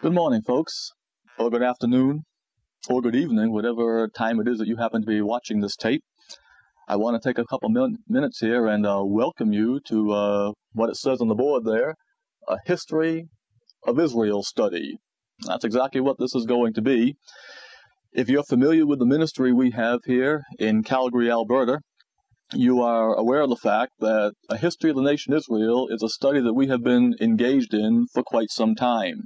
Good morning, folks, or good afternoon, or good evening, whatever time it is that you happen to be watching this tape. I want to take a couple minutes here and welcome you to what it says on the board there, a History of Israel study. That's exactly what this is going to be. If you're familiar with the ministry we have here in Calgary, Alberta, you are aware of the fact that a history of the nation Israel is a study that we have been engaged in for quite some time.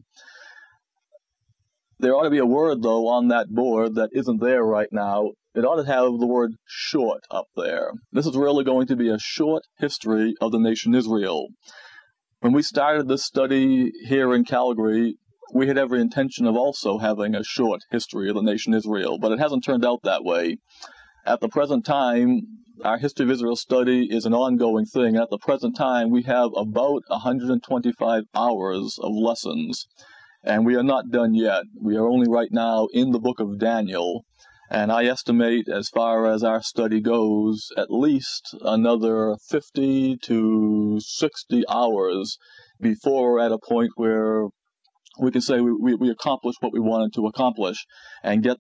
There ought to be a word, though, on that board that isn't there right now. It ought to have the word short up there. This is really going to be a short history of the nation Israel. When we started this study here in Calgary, we had every intention of also having a short history of the nation Israel, but it hasn't turned out that way. At the present time, our History of Israel study is an ongoing thing. At the present time, we have about 125 hours of lessons. And we are not done yet. We are only right now in the book of Daniel. And I estimate, as far as our study goes, at least another 50 to 60 hours before we're at a point where we can say we accomplished what we wanted to accomplish and get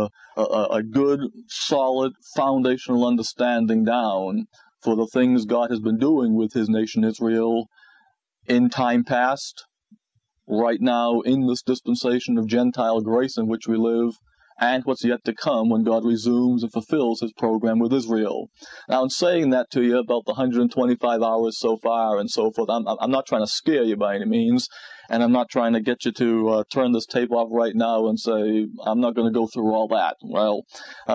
a good, solid, foundational understanding down for the things God has been doing with his nation Israel in time past, right now in this dispensation of Gentile grace in which we live, and what's yet to come when God resumes and fulfills his program with Israel. Now, in saying that to you about the 125 hours so far and so forth, I'm not trying to scare you by any means, and I'm not trying to get you to turn this tape off right now and say, I'm not going to go through all that. Well,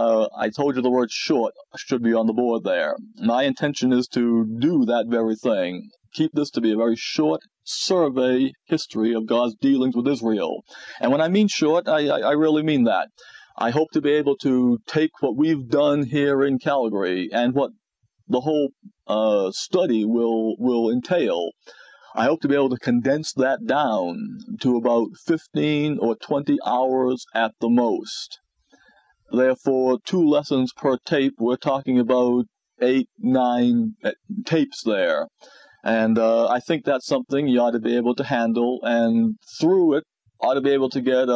I told you the word short should be on the board there. My intention is to do that very thing. Keep this to be a very short survey history of God's dealings with Israel. And when I mean short, I really mean that. I hope to be able to take what we've done here in Calgary and what the whole study will entail. I hope to be able to condense that down to about 15 or 20 hours at the most. Therefore, 2 lessons per tape. We're talking about 8, 9 tapes there. And I think that's something you ought to be able to handle, and through it ought to be able to get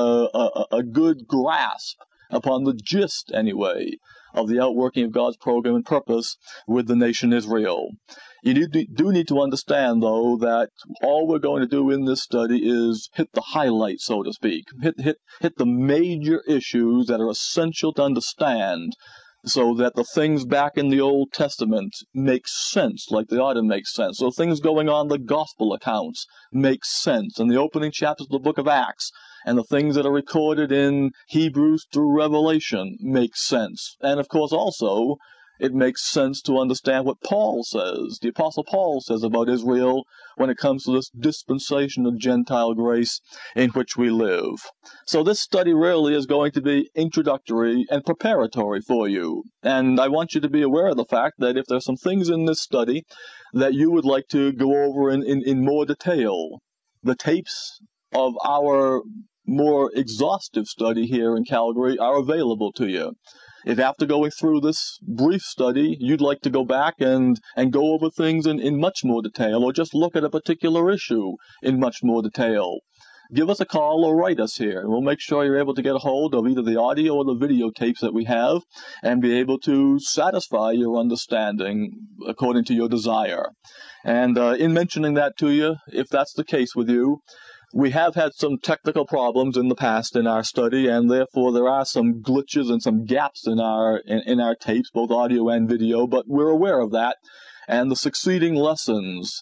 a good grasp upon the gist, anyway, of the outworking of God's program and purpose with the nation Israel. You do need to understand, though, that all we're going to do in this study is hit the highlights, so to speak, hit the major issues that are essential to understand, so that the things back in the Old Testament make sense like they ought to make sense. So things going on the gospel accounts make sense. And the opening chapters of the book of Acts and the things that are recorded in Hebrews through Revelation make sense. And of course also, it makes sense to understand what Paul says, the Apostle Paul says about Israel when it comes to this dispensation of Gentile grace in which we live. So this study really is going to be introductory and preparatory for you. And I want you to be aware of the fact that if there's some things in this study that you would like to go over in more detail, the tapes of our more exhaustive study here in Calgary are available to you. If after going through this brief study, you'd like to go back and go over things in much more detail, or just look at a particular issue in much more detail, give us a call or write us here. We'll make sure you're able to get a hold of either the audio or the video tapes that we have and be able to satisfy your understanding according to your desire. And in mentioning that to you, if that's the case with you, we have had some technical problems in the past in our study, and therefore there are some glitches and some gaps in our tapes, both audio and video, but we're aware of that. And the succeeding lessons,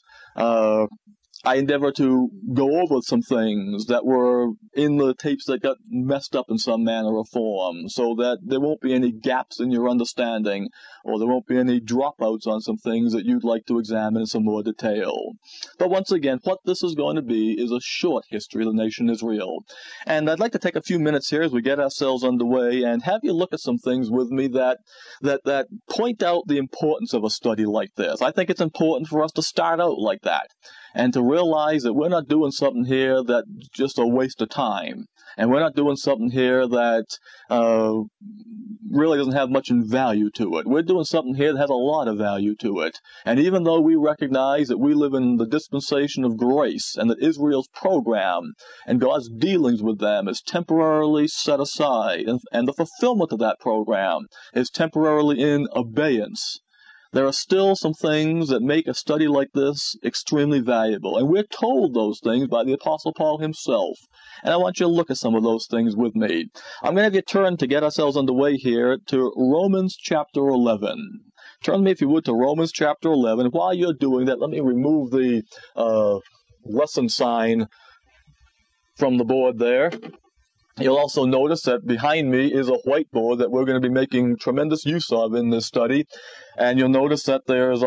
I endeavor to go over some things that were in the tapes that got messed up in some manner or form, so that there won't be any gaps in your understanding, or there won't be any dropouts on some things that you'd like to examine in some more detail. But once again, what this is going to be is a short history of the nation Israel. And I'd like to take a few minutes here as we get ourselves underway and have you look at some things with me that point out the importance of a study like this. I think it's important for us to start out like that. and to realize that we're not doing something here that's just a waste of time. And we're not doing something here that really doesn't have much in value to it. We're doing something here that has a lot of value to it. And even though we recognize that we live in the dispensation of grace and that Israel's program and God's dealings with them is temporarily set aside, and the fulfillment of that program is temporarily in abeyance, there are still some things that make a study like this extremely valuable. And we're told those things by the Apostle Paul himself. And I want you to look at some of those things with me. I'm going to have you turn, to get ourselves underway here, to Romans chapter 11. Turn me, if you would, to Romans chapter 11. While you're doing that, let me remove the lesson sign from the board there. You'll also notice that behind me is a whiteboard that we're going to be making tremendous use of in this study. And you'll notice that there's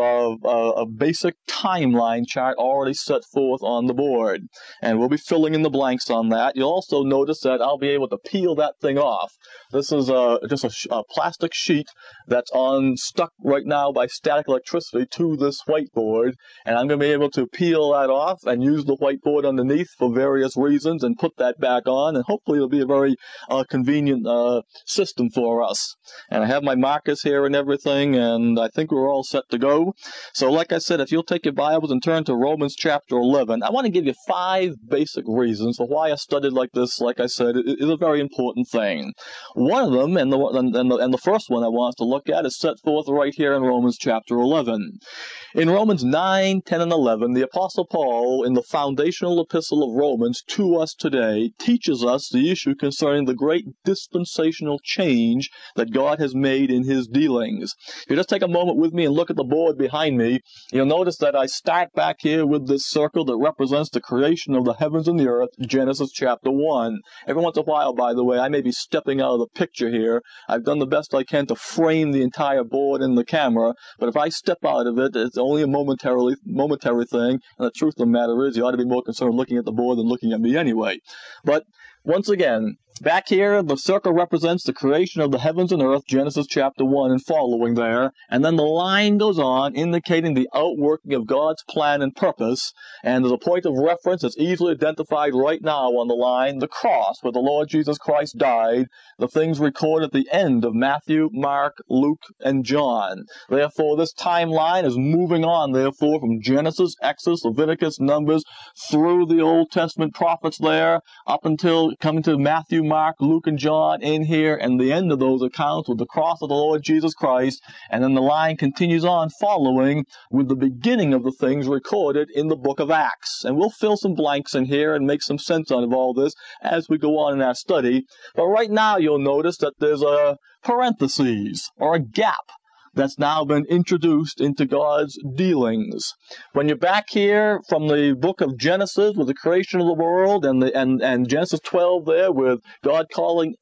a basic timeline chart already set forth on the board. And we'll be filling in the blanks on that. You'll also notice that I'll be able to peel that thing off. This is just a plastic sheet that's stuck right now by static electricity to this whiteboard. And I'm going to be able to peel that off and use the whiteboard underneath for various reasons and put that back on. And hopefully it'll be a very convenient system for us. And I have my markers here and everything, and I think we're all set to go. So like I said, if you'll take your Bibles and turn to Romans chapter 11, I want to give you 5 basic reasons for why a study like this, like I said, is a very important thing. One of them, and the first one I want us to look at, is set forth right here in Romans chapter 11. In Romans 9, 10, and 11, the Apostle Paul, in the foundational epistle of Romans to us today, teaches us the issue concerning the great dispensational change that God has made in his dealings. If you just take a moment with me and look at the board behind me, you'll notice that I start back here with this circle that represents the creation of the heavens and the earth, Genesis chapter 1. Every once in a while, by the way, I may be stepping out of the picture here. I've done the best I can to frame the entire board in the camera, but if I step out of it, it's only a momentary thing, and the truth of the matter is you ought to be more concerned looking at the board than looking at me anyway. But once again, back here, the circle represents the creation of the heavens and earth, Genesis chapter 1 and following there. And then the line goes on, indicating the outworking of God's plan and purpose. And there's a point of reference that's easily identified right now on the line, the cross, where the Lord Jesus Christ died, the things recorded at the end of Matthew, Mark, Luke, and John. Therefore, this timeline is moving on, therefore, from Genesis, Exodus, Leviticus, Numbers, through the Old Testament prophets there, up until coming to Matthew, Mark, Luke, and John in here, and the end of those accounts with the cross of the Lord Jesus Christ, and then the line continues on following with the beginning of the things recorded in the book of Acts. And we'll fill some blanks in here and make some sense out of all this as we go on in our study. But right now you'll notice that there's a parenthesis, or a gap, that's now been introduced into God's dealings. When you're back here from the book of Genesis with the creation of the world and Genesis 12 there with God calling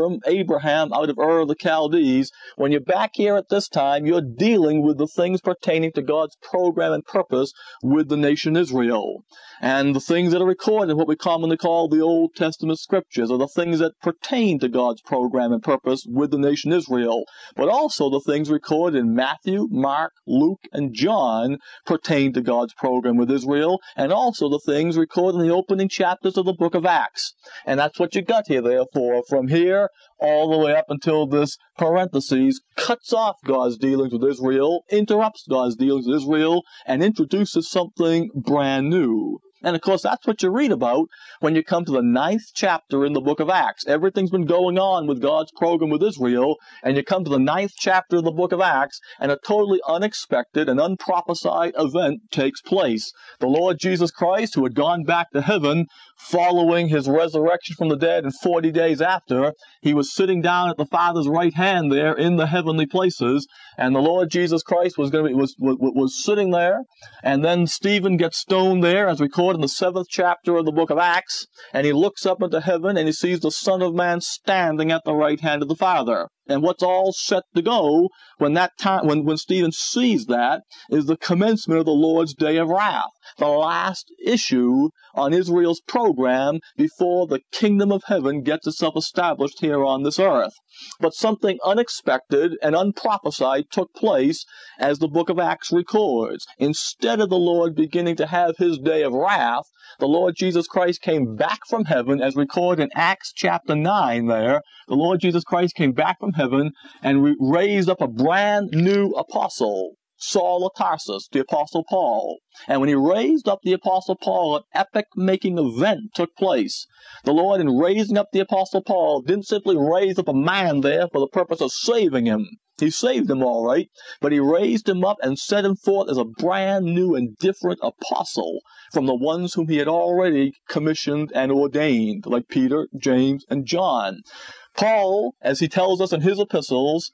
Abraham out of Ur of the Chaldees, when you're back here at this time, you're dealing with the things pertaining to God's program and purpose with the nation Israel. And the things that are recorded in what we commonly call the Old Testament scriptures are the things that pertain to God's program and purpose with the nation Israel. But also the things recorded in Matthew, Mark, Luke, and John pertain to God's program with Israel, and also the things recorded in the opening chapters of the book of Acts. And that's what you got here, therefore. From here all the way up until this parenthesis cuts off God's dealings with Israel, interrupts God's dealings with Israel, and introduces something brand new. And, of course, that's what you read about when you come to the 9th chapter in the book of Acts. Everything's been going on with God's program with Israel, and you come to the 9th chapter of the book of Acts, and a totally unexpected and unprophesied event takes place. The Lord Jesus Christ, who had gone back to heaven following his resurrection from the dead and 40 days after, he was sitting down at the Father's right hand there in the heavenly places, and the Lord Jesus Christ was sitting there, and then Stephen gets stoned there, as recorded in the 7th chapter of the book of Acts, and he looks up into heaven, and he sees the Son of Man standing at the right hand of the Father. And what's all set to go when that time, when Stephen sees that, is the commencement of the Lord's day of wrath, the last issue on Israel's program before the kingdom of heaven gets itself established here on this earth. But something unexpected and unprophesied took place, as the book of Acts records. Instead of the Lord beginning to have his day of wrath, the Lord Jesus Christ came back from heaven, as recorded in Acts chapter 9 there. The Lord Jesus Christ came back from heaven and raised up a brand new apostle, Saul of Tarsus, the Apostle Paul. And when he raised up the Apostle Paul, an epic-making event took place. The Lord, in raising up the Apostle Paul, didn't simply raise up a man there for the purpose of saving him. He saved him all right, but he raised him up and set him forth as a brand new and different apostle from the ones whom he had already commissioned and ordained, like Peter, James, and John. Paul, as he tells us in his epistles,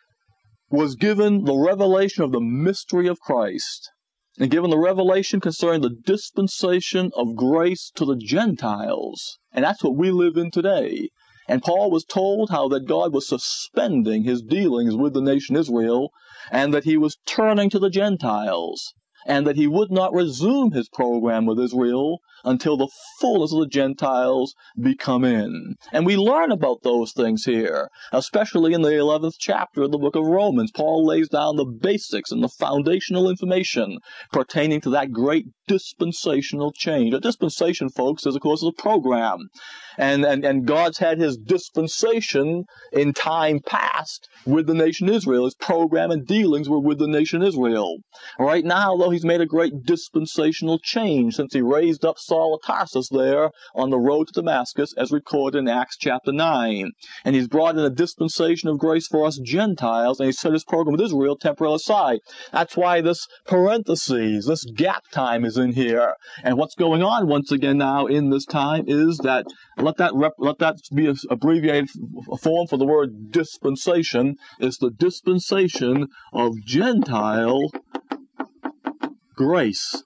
was given the revelation of the mystery of Christ, and given the revelation concerning the dispensation of grace to the Gentiles. And that's what we live in today. And Paul was told how that God was suspending his dealings with the nation Israel, and that he was turning to the Gentiles, and that he would not resume his program with Israel until the fullness of the Gentiles be come in. And we learn about those things here, especially in the 11th chapter of the book of Romans. Paul lays down the basics and the foundational information pertaining to that great dispensational change. A dispensation, folks, is, of course, a program. And God's had his dispensation in time past with the nation Israel. His program and dealings were with the nation Israel. Right now, though, he's made a great dispensational change since he raised up Saul of Tarsus there on the road to Damascus, as recorded in Acts chapter 9. And he's brought in a dispensation of grace for us Gentiles, and he set his program with Israel temporarily aside. That's why this parentheses, this gap time is in here. And what's going on once again now in this time is that, let that be an abbreviated form for the word dispensation. It's the dispensation of Gentile grace.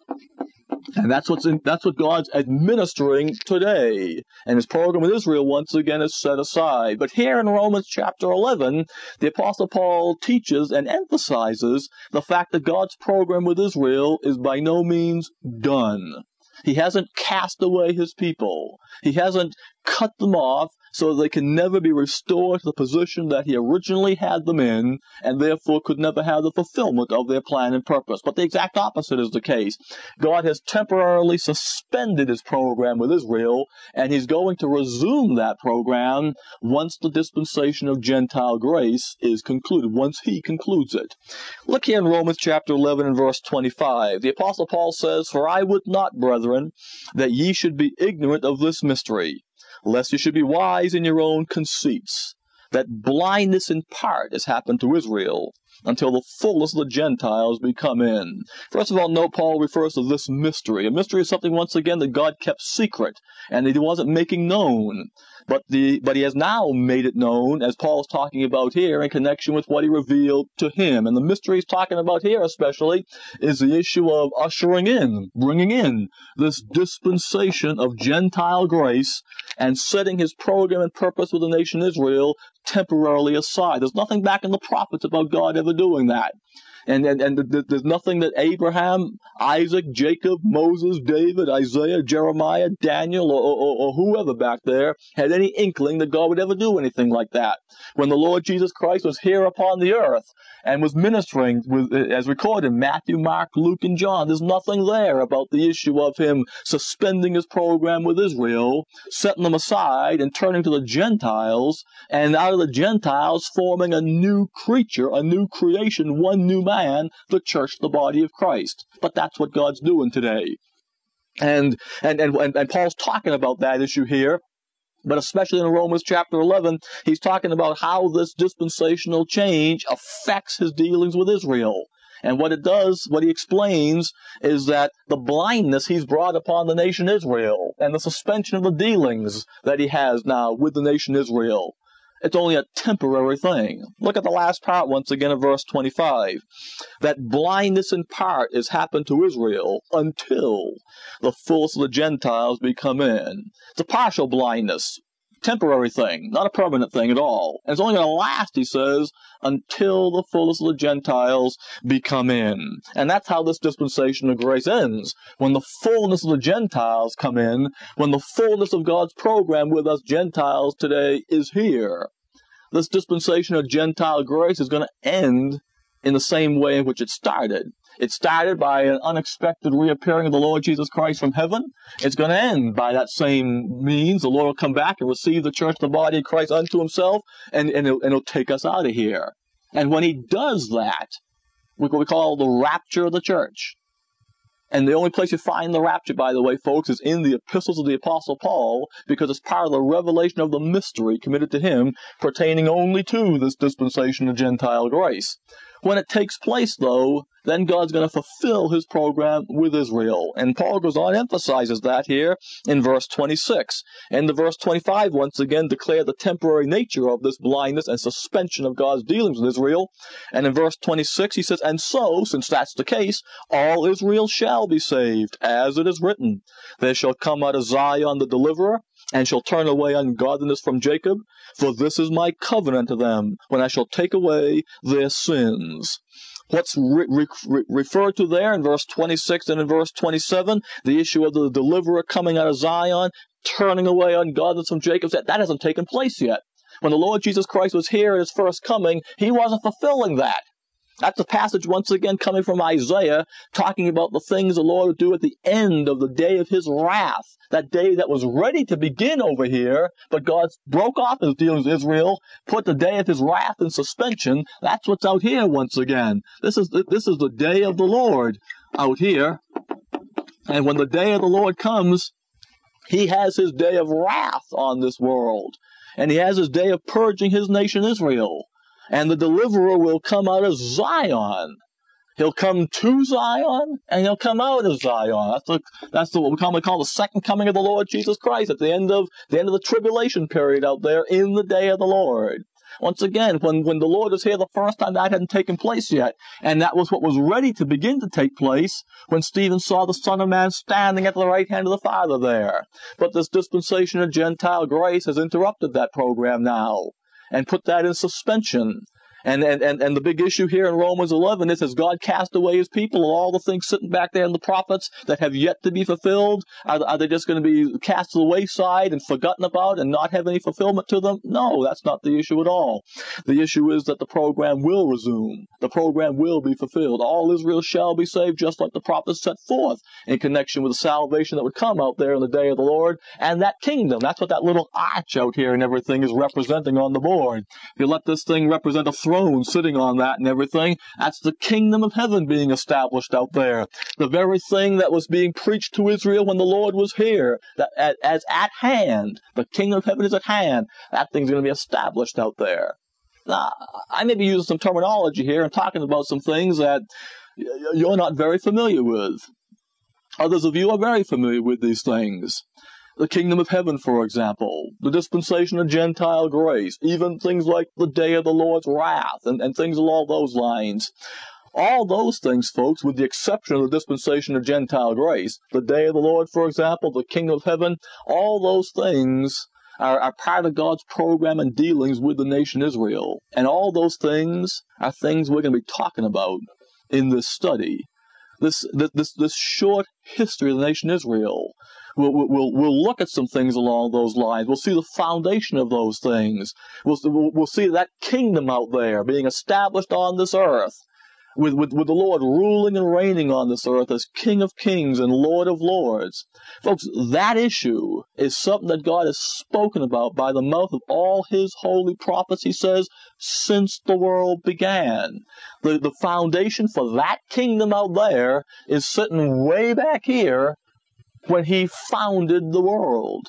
And that's what God's administering today. And his program with Israel once again is set aside. But here in Romans chapter 11, the Apostle Paul teaches and emphasizes the fact that God's program with Israel is by no means done. He hasn't cast away his people. He hasn't cut them off so they can never be restored to the position that he originally had them in, and therefore could never have the fulfillment of their plan and purpose. But the exact opposite is the case. God has temporarily suspended his program with Israel, and he's going to resume that program once the dispensation of Gentile grace is concluded, once he concludes it. Look here in Romans chapter 11 and verse 25. The Apostle Paul says, "For I would not, brethren, that ye should be ignorant of this mystery, lest you should be wise in your own conceits, that blindness in part has happened to Israel, until the fullness of the Gentiles be come in." First of all, note Paul refers to this mystery. A mystery is something, once again, that God kept secret, and that he wasn't making known. But he has now made it known, as Paul's talking about here, in connection with what he revealed to him. And the mystery he's talking about here especially is the issue of ushering in, bringing in this dispensation of Gentile grace and setting his program and purpose with the nation Israel temporarily aside. There's nothing back in the prophets about God ever doing that. And there's nothing that Abraham, Isaac, Jacob, Moses, David, Isaiah, Jeremiah, Daniel, or whoever back there had any inkling that God would ever do anything like that. When the Lord Jesus Christ was here upon the earth and was ministering, as recorded in Matthew, Mark, Luke, and John, there's nothing there about the issue of him suspending his program with Israel, setting them aside, and turning to the Gentiles, and out of the Gentiles forming a new creature, a new creation, one new man, the church, the body of Christ. But that's what God's doing today. And Paul's talking about that issue here. But especially in Romans chapter 11, he's talking about how this dispensational change affects his dealings with Israel. And what it does, what he explains, is that the blindness he's brought upon the nation Israel and the suspension of the dealings that he has now with the nation Israel, it's only a temporary thing. Look at the last part once again of verse 25. That blindness in part is happened to Israel until the fullness of the Gentiles be come in. It's a partial blindness. temporary thing, not a permanent thing at all. And it's only going to last, he says, until the fullness of the Gentiles be come in. And that's how this dispensation of grace ends. When the fullness of the Gentiles come in, when the fullness of God's program with us Gentiles today is here. This dispensation of Gentile grace is going to end in the same way in which it started. It started by an unexpected reappearing of the Lord Jesus Christ from heaven. It's going to end by that same means. The Lord will come back and receive the church, the body of Christ, unto himself, and he'll take us out of here. And when he does that, what we call the rapture of the church. And the only place you find the rapture, by the way, folks, is in the epistles of the Apostle Paul, because it's part of the revelation of the mystery committed to him, pertaining only to this dispensation of Gentile grace. When it takes place, though, then God's going to fulfill his program with Israel. And Paul goes on, emphasizes that here in verse 26. And the verse 25 once again declare the temporary nature of this blindness and suspension of God's dealings with Israel. And in verse 26 he says, and so, since that's the case, all Israel shall be saved, as it is written. There shall come out of Zion the deliverer, and shall turn away ungodliness from Jacob, for this is my covenant to them, when I shall take away their sins. What's referred to there in verse 26 and in verse 27, the issue of the deliverer coming out of Zion, turning away ungodliness from Jacob, that hasn't taken place yet. When the Lord Jesus Christ was here at his first coming, he wasn't fulfilling that. That's a passage once again coming from Isaiah, talking about the things the Lord would do at the end of the day of his wrath. That day that was ready to begin over here, but God broke off his dealings with Israel, put the day of his wrath in suspension. That's what's out here once again. This is the day of the Lord out here. And when the day of the Lord comes, he has his day of wrath on this world. And he has his day of purging his nation Israel. And the deliverer will come out of Zion. He'll come to Zion, and he'll come out of Zion. That's what we commonly call the second coming of the Lord Jesus Christ, at the end of the tribulation period out there in the day of the Lord. Once again, when the Lord was here the first time, that hadn't taken place yet. And that was what was ready to begin to take place when Stephen saw the Son of Man standing at the right hand of the Father there. But this dispensation of Gentile grace has interrupted that program now and put that in suspension. And the big issue here in Romans 11 is, has God cast away his people? All the things sitting back there in the prophets that have yet to be fulfilled, are they just going to be cast to the wayside and forgotten about and not have any fulfillment to them? No, that's not the issue at all. The issue is that the program will resume. The program will be fulfilled. All Israel shall be saved, just like the prophets set forth in connection with the salvation that would come out there in the day of the Lord and that kingdom. That's what that little arch out here and everything is representing on the board. If you let this thing represent a throne sitting on that and everything, that's the kingdom of heaven being established out there. The very thing that was being preached to Israel when the Lord was here, that as at hand, the kingdom of heaven is at hand, that thing's going to be established out there. Now, I may be using some terminology here and talking about some things that you're not very familiar with. Others of you are very familiar with these things. The kingdom of heaven, for example, the dispensation of Gentile grace, even things like the day of the Lord's wrath, and things along those lines. All those things, folks, with the exception of the dispensation of Gentile grace, the day of the Lord, for example, the kingdom of heaven, all those things are part of God's program and dealings with the nation Israel. And all those things are things we're going to be talking about in this study. This short history of the nation Israel. We'll look at some things along those lines. We'll see the foundation of those things. We'll see that kingdom out there being established on this earth, with the Lord ruling and reigning on this earth as King of Kings and Lord of Lords. Folks, that issue is something that God has spoken about by the mouth of all his holy prophets, he says, since the world began. The foundation for that kingdom out there is sitting way back here when he founded the world.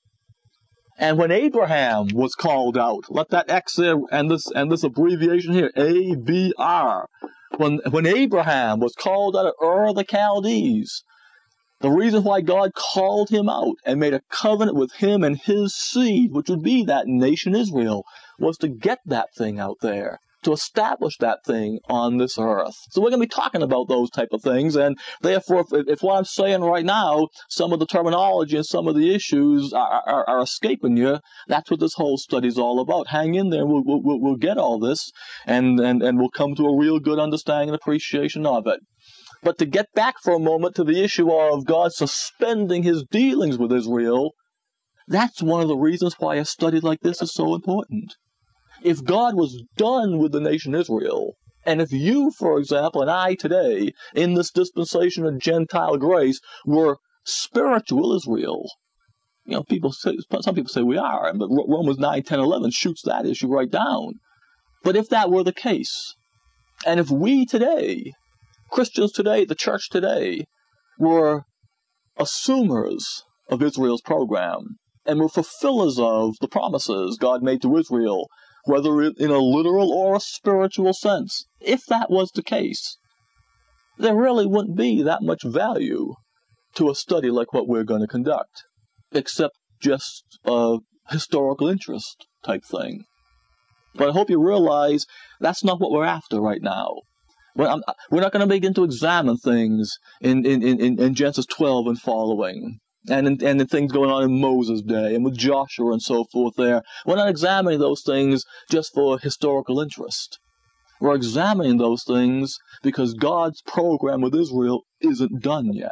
And when Abraham was called out, let that X there and this abbreviation here, ABR. When Abraham was called out of Ur of the Chaldees, the reason why God called him out and made a covenant with him and his seed, which would be that nation Israel, was to get that thing out there, to establish that thing on this earth. So we're going to be talking about those type of things, and therefore, if what I'm saying right now, some of the terminology and some of the issues are escaping you, that's what this whole study is all about. Hang in there, we'll get all this, and we'll come to a real good understanding and appreciation of it. But to get back for a moment to the issue of God suspending his dealings with Israel, that's one of the reasons why a study like this is so important. If God was done with the nation Israel, and if you, for example, and I today, in this dispensation of Gentile grace, were spiritual Israel, some people say we are, but Romans 9, 10, 11 shoots that issue right down. But if that were the case, and if we today, Christians today, the church today, were assumers of Israel's program, and were fulfillers of the promises God made to Israel, whether in a literal or a spiritual sense, if that was the case, there really wouldn't be that much value to a study like what we're going to conduct, except just a historical interest type thing. But I hope you realize that's not what we're after right now. We're not going to begin to examine things in Genesis 12 and following, and the things going on in Moses' day, and with Joshua and so forth there. We're not examining those things just for historical interest. We're examining those things because God's program with Israel isn't done yet.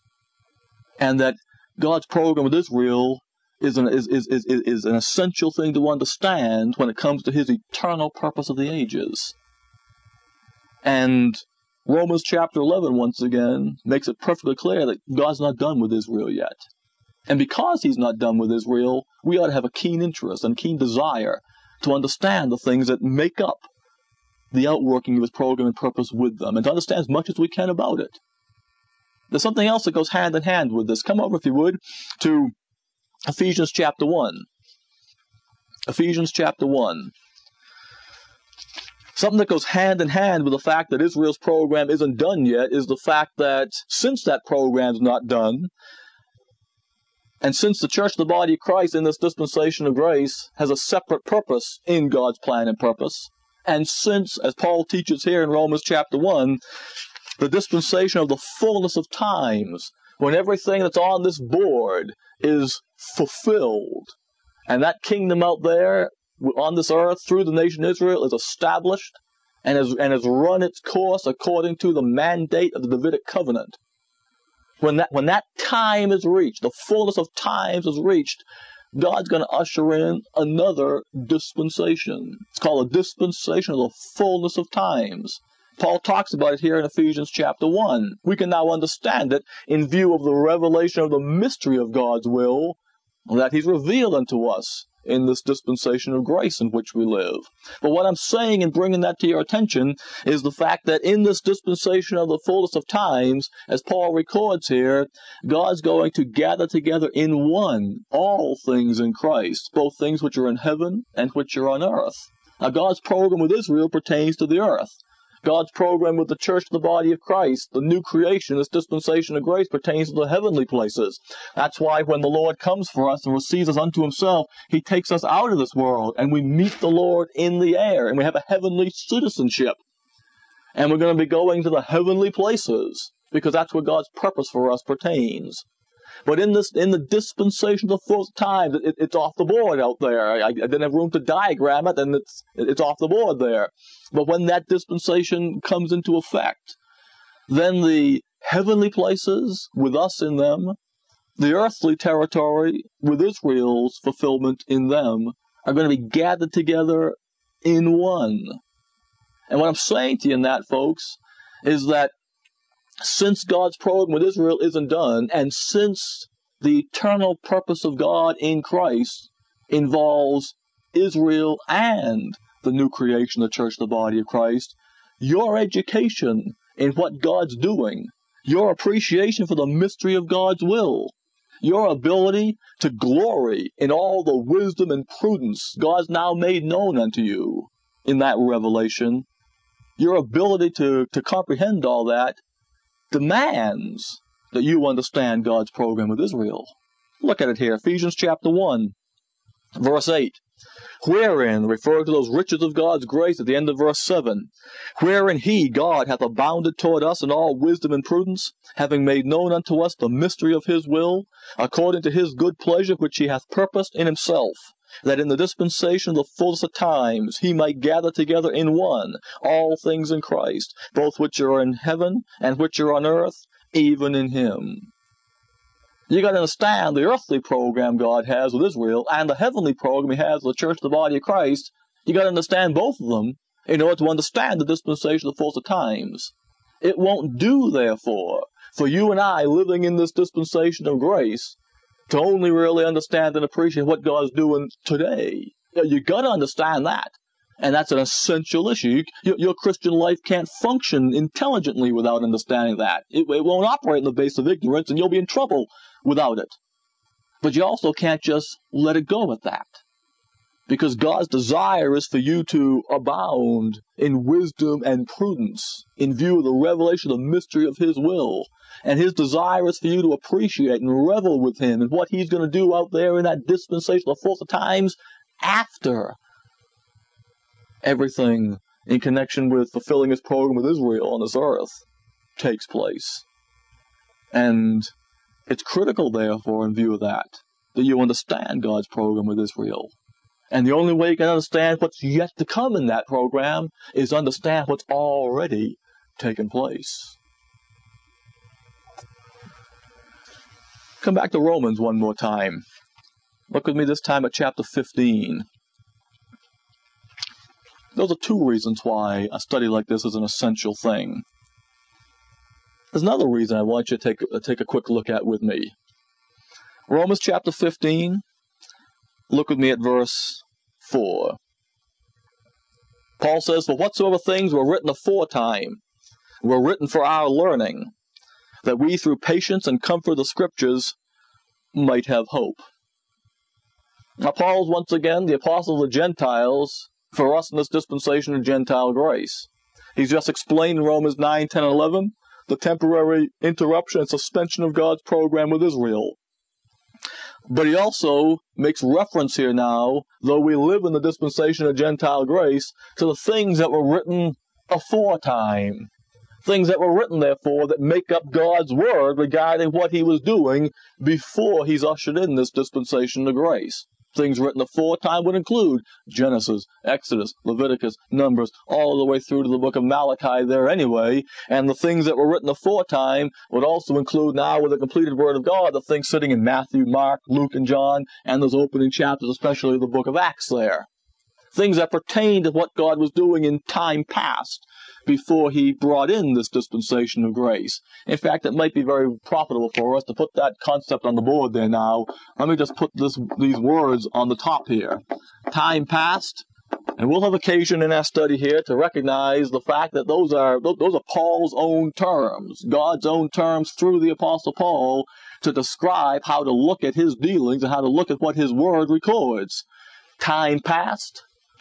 And that God's program with Israel is an essential thing to understand when it comes to his eternal purpose of the ages. And Romans chapter 11, once again, makes it perfectly clear that God's not done with Israel yet. And because he's not done with Israel, we ought to have a keen interest and keen desire to understand the things that make up the outworking of his program and purpose with them, and to understand as much as we can about it. There's something else that goes hand in hand with this. Come over, if you would, to Ephesians chapter 1. Ephesians chapter 1. Something that goes hand in hand with the fact that Israel's program isn't done yet is the fact that since that program's not done, and since the church, the body of Christ in this dispensation of grace, has a separate purpose in God's plan and purpose, and since, as Paul teaches here in Romans chapter 1, the dispensation of the fullness of times, when everything that's on this board is fulfilled, and that kingdom out there on this earth through the nation Israel is established and has run its course according to the mandate of the Davidic covenant. When that time is reached, the fullness of times is reached, God's going to usher in another dispensation. It's called a dispensation of the fullness of times. Paul talks about it here in Ephesians chapter 1. We can now understand it in view of the revelation of the mystery of God's will that he's revealed unto us in this dispensation of grace in which we live. But what I'm saying in bringing that to your attention is the fact that in this dispensation of the fullness of times, as Paul records here, God's going to gather together in one all things in Christ, both things which are in heaven and which are on earth. Now, God's program with Israel pertains to the earth. God's program with the church, the body of Christ, the new creation, this dispensation of grace, pertains to the heavenly places. That's why when the Lord comes for us and receives us unto himself, he takes us out of this world, and we meet the Lord in the air, and we have a heavenly citizenship. And we're going to be going to the heavenly places, because that's where God's purpose for us pertains. But in the dispensation of the full time, it's off the board out there. I didn't have room to diagram it, and it's off the board there. But when that dispensation comes into effect, then the heavenly places with us in them, the earthly territory with Israel's fulfillment in them, are going to be gathered together in one. And what I'm saying to you in that, folks, is that since God's program with Israel isn't done, and since the eternal purpose of God in Christ involves Israel and the new creation, the church, the body of Christ, your education in what God's doing, your appreciation for the mystery of God's will, your ability to glory in all the wisdom and prudence God's now made known unto you in that revelation, your ability to comprehend all that demands that you understand God's program with Israel. Look at it here, Ephesians chapter 1, verse 8. Wherein, referring to those riches of God's grace at the end of verse 7, wherein he, God, hath abounded toward us in all wisdom and prudence, having made known unto us the mystery of his will, according to his good pleasure which he hath purposed in himself, that in the dispensation of the fullness of times he might gather together in one all things in Christ, both which are in heaven and which are on earth, even in him. You got to understand the earthly program God has with Israel and the heavenly program he has with the church, the body of Christ. You got to understand both of them in order to understand the dispensation of the fullness of times. It won't do, therefore, for you and I living in this dispensation of grace to only really understand and appreciate what God's doing today. You got to understand that. And that's an essential issue. Your Christian life can't function intelligently without understanding that. It won't operate in the base of ignorance, and you'll be in trouble without it. But you also can't just let it go at that. Because God's desire is for you to abound in wisdom and prudence in view of the revelation of the mystery of his will. And his desire is for you to appreciate and revel with him and what he's going to do out there in that dispensation of the fullness of times after everything in connection with fulfilling his program with Israel on this earth takes place. And it's critical, therefore, in view of that you understand God's program with Israel. And the only way you can understand what's yet to come in that program is understand what's already taken place. Come back to Romans one more time. Look with me this time at chapter 15. Those are two reasons why a study like this is an essential thing. There's another reason I want you to take a quick look at with me. Romans chapter 15, look with me at verse 4. Paul says, "For whatsoever things were written aforetime were written for our learning, that we through patience and comfort of the Scriptures might have hope." Now Paul's once again the apostle of the Gentiles for us in this dispensation of Gentile grace. He's just explained in Romans 9, 10, and 11 the temporary interruption and suspension of God's program with Israel. But he also makes reference here now, though we live in the dispensation of Gentile grace, to the things that were written aforetime. Things that were written, therefore, that make up God's word regarding what he was doing before he's ushered in this dispensation of grace. Things written aforetime would include Genesis, Exodus, Leviticus, Numbers, all the way through to the book of Malachi there anyway. And the things that were written aforetime would also include now with the completed Word of God, the things sitting in Matthew, Mark, Luke, and John, and those opening chapters, especially the book of Acts there. Things that pertain to what God was doing in time past before he brought in this dispensation of grace. In fact, it might be very profitable for us to put that concept on the board there now. Let me just put these words on the top here. Time past, and we'll have occasion in our study here to recognize the fact that those are Paul's own terms, God's own terms through the Apostle Paul to describe how to look at his dealings and how to look at what his word records. Time past,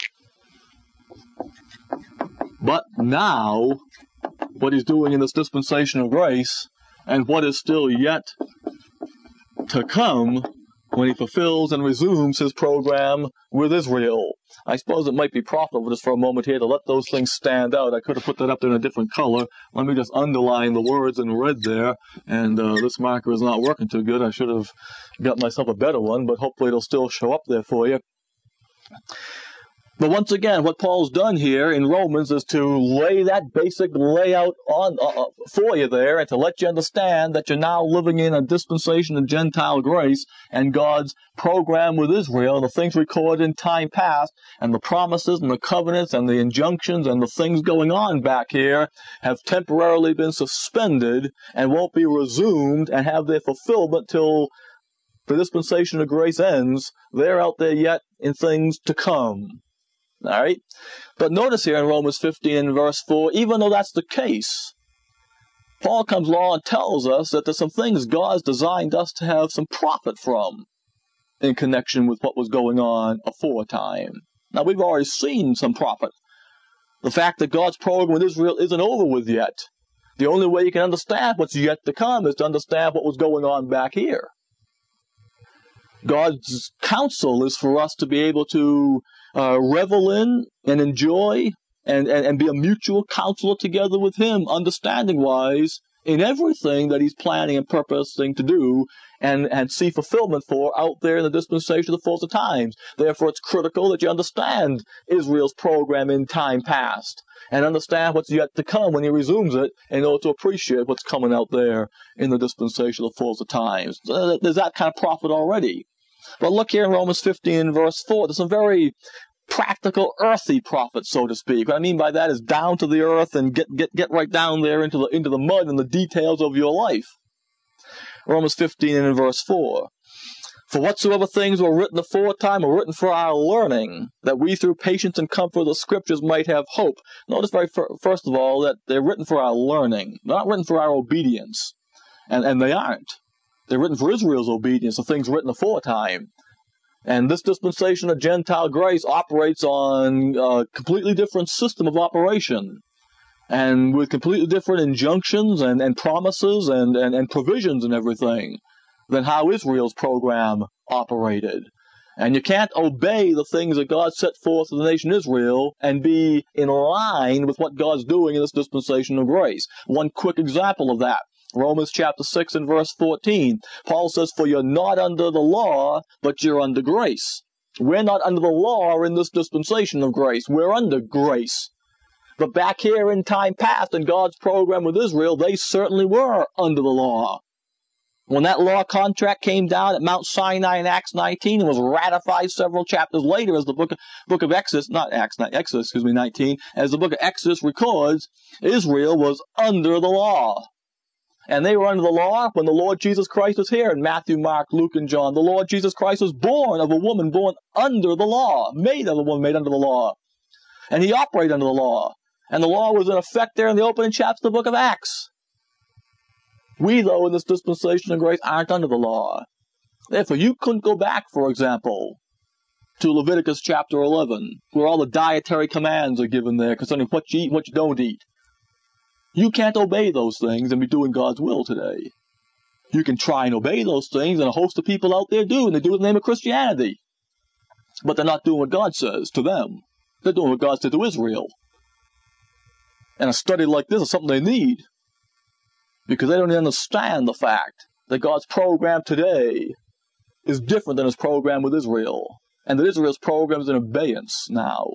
but now, what he's doing in this dispensation of grace, and what is still yet to come when he fulfills and resumes his program with Israel. I suppose it might be profitable just for a moment here to let those things stand out. I could have put that up there in a different color. Let me just underline the words in red there. And this marker is not working too good. I should have got myself a better one, but hopefully it'll still show up there for you. But once again, what Paul's done here in Romans is to lay that basic layout on for you there and to let you understand that you're now living in a dispensation of Gentile grace and God's program with Israel, the things recorded in time past, and the promises and the covenants and the injunctions and the things going on back here have temporarily been suspended and won't be resumed and have their fulfillment till the dispensation of grace ends. They're out there yet in things to come. All right? But notice here in Romans 15 and verse 4, even though that's the case, Paul comes along and tells us that there's some things God's designed us to have some profit from in connection with what was going on aforetime. Now, we've already seen some profit. The fact that God's program with Israel isn't over with yet. The only way you can understand what's yet to come is to understand what was going on back here. God's counsel is for us to be able to revel in and enjoy and be a mutual counselor together with Him, understanding-wise, in everything that He's planning and purposing to do and see fulfillment for out there in the dispensation of the fullness of times. Therefore, it's critical that you understand Israel's program in time past and understand what's yet to come when He resumes it in order to appreciate what's coming out there in the dispensation of the fullness of times. There's that kind of prophet already. But look here in Romans 15, verse 4. There's some very practical, earthy prophets, so to speak. What I mean by that is down to the earth and get right down there into the mud and the details of your life. Romans 15 and verse 4. For whatsoever things were written aforetime were written for our learning, that we through patience and comfort of the Scriptures might have hope. Notice first of all that they're written for our learning, not written for our obedience. And they aren't. They're written for Israel's obedience, the things written aforetime. And this dispensation of Gentile grace operates on a completely different system of operation, and with completely different injunctions and promises and provisions and everything than how Israel's program operated. And you can't obey the things that God set forth to the nation Israel and be in line with what God's doing in this dispensation of grace. One quick example of that. Romans chapter 6 and verse 14. Paul says, for you're not under the law, but you're under grace. We're not under the law in this dispensation of grace. We're under grace. But back here in time past in God's program with Israel, they certainly were under the law. When that law contract came down at Mount Sinai in Acts 19 and was ratified several chapters later as the book of Exodus, Exodus 19, as the book of Exodus records, Israel was under the law. And they were under the law when the Lord Jesus Christ was here in Matthew, Mark, Luke, and John. The Lord Jesus Christ was born of a woman born under the law, made of a woman made under the law. And He operated under the law. And the law was in effect there in the opening chapter of the book of Acts. We, though, in this dispensation of grace, aren't under the law. Therefore, you couldn't go back, for example, to Leviticus chapter 11, where all the dietary commands are given there concerning what you eat and what you don't eat. You can't obey those things and be doing God's will today. You can try and obey those things, and a host of people out there do, and they do it in the name of Christianity. But they're not doing what God says to them. They're doing what God said to Israel. And a study like this is something they need, because they don't even understand the fact that God's program today is different than His program with Israel, and that Israel's program is in abeyance now.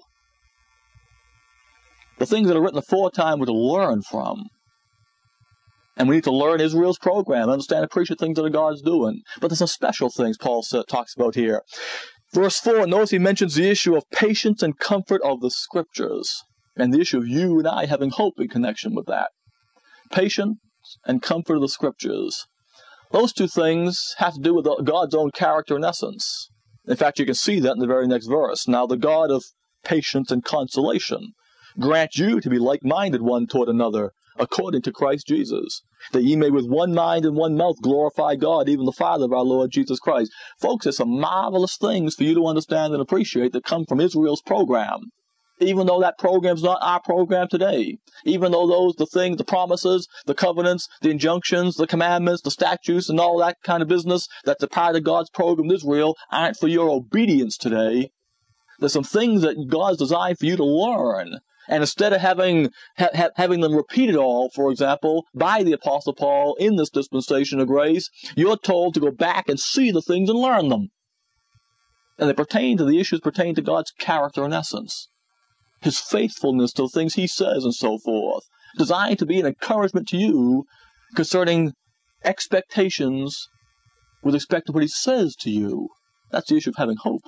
The things that are written aforetime we're to learn from. And we need to learn Israel's program, understand and appreciate things that God's doing. But there's some special things Paul talks about here. Verse 4, notice he mentions the issue of patience and comfort of the Scriptures, and the issue of you and I having hope in connection with that. Patience and comfort of the Scriptures. Those two things have to do with God's own character and essence. In fact, you can see that in the very next verse. Now the God of patience and consolation grant you to be like-minded one toward another, according to Christ Jesus, that ye may with one mind and one mouth glorify God, even the Father of our Lord Jesus Christ. Folks, there's some marvelous things for you to understand and appreciate that come from Israel's program. Even though that program's not our program today. Even though the things, the promises, the covenants, the injunctions, the commandments, the statutes, and all that kind of business that's a part of God's program with Israel aren't for your obedience today. There's some things that God's designed for you to learn. And instead of having them repeated all, for example, by the Apostle Paul in this dispensation of grace, you're told to go back and see the things and learn them. And they pertain to the issues pertaining to God's character and essence. His faithfulness to the things He says and so forth. Designed to be an encouragement to you concerning expectations with respect to what He says to you. That's the issue of having hope.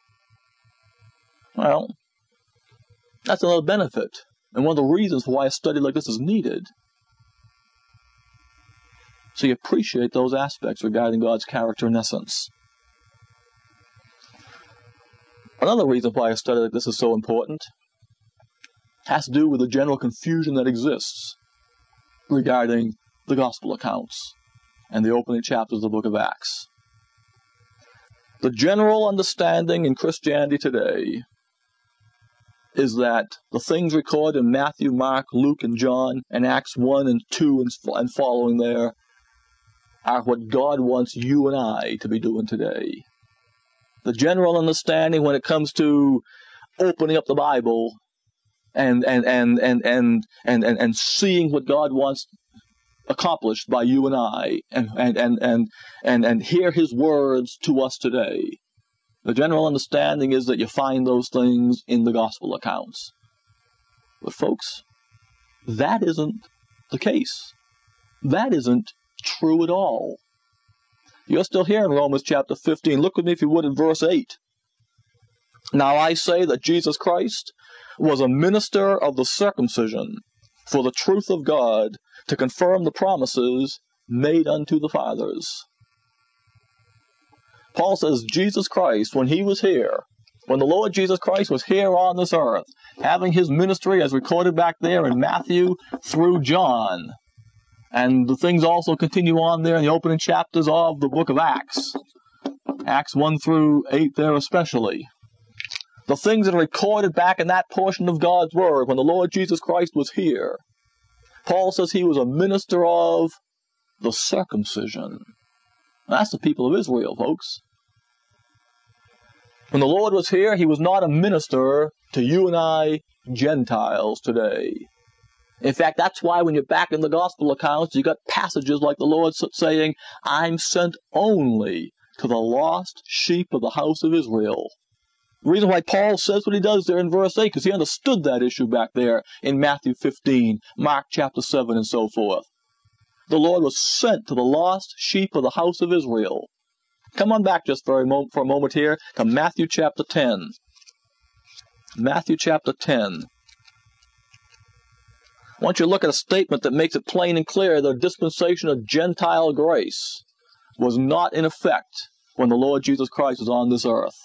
Well, that's another benefit, and one of the reasons why a study like this is needed. So you appreciate those aspects regarding God's character and essence. Another reason why a study like this is so important has to do with the general confusion that exists regarding the gospel accounts and the opening chapters of the book of Acts. The general understanding in Christianity today is that the things recorded in Matthew, Mark, Luke, and John, and Acts 1 and 2 and following there are what God wants you and I to be doing today. The general understanding when it comes to opening up the Bible and seeing what God wants accomplished by you and I, and hear His words to us today. The general understanding is that you find those things in the gospel accounts. But folks, that isn't the case. That isn't true at all. You're still here in Romans chapter 15. Look with me, if you would, in verse 8. Now I say that Jesus Christ was a minister of the circumcision for the truth of God, to confirm the promises made unto the fathers. Paul says Jesus Christ, when He was here, when the Lord Jesus Christ was here on this earth, having His ministry as recorded back there in Matthew through John, and the things also continue on there in the opening chapters of the book of Acts, Acts 1 through 8 there especially. The things that are recorded back in that portion of God's Word when the Lord Jesus Christ was here, Paul says He was a minister of the circumcision. That's the people of Israel, folks. When the Lord was here, He was not a minister to you and I, Gentiles, today. In fact, that's why when you're back in the gospel accounts, you got passages like the Lord saying, I'm sent only to the lost sheep of the house of Israel. The reason why Paul says what he does there in verse 8, because he understood that issue back there in Matthew 15, Mark chapter 7, and so forth. The Lord was sent to the lost sheep of the house of Israel. Come on back just for a moment here to Matthew chapter 10. Matthew chapter 10. I want you to look at a statement that makes it plain and clear that the dispensation of Gentile grace was not in effect when the Lord Jesus Christ was on this earth.